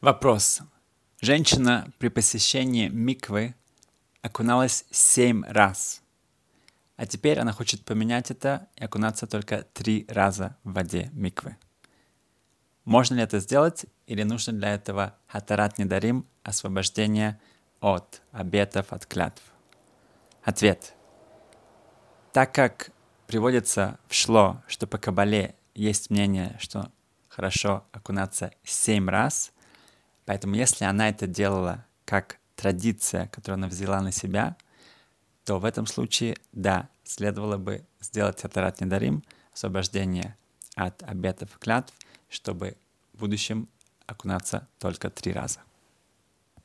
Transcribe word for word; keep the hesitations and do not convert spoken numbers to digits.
Вопрос. Женщина при посещении миквы окуналась семь раз, а теперь она хочет поменять это и окунаться только три раза в воде миквы. Можно ли это сделать или нужно для этого хатарат недарим, освобождение от обетов, от клятв? Ответ. Так как приводится в шло, что по кабале есть мнение, что хорошо окунаться семь раз, поэтому если она это делала как традиция, которую она взяла на себя, то в этом случае, да, следовало бы сделать хатарат недарим, освобождение от обетов и клятв, чтобы в будущем окунаться только три раза.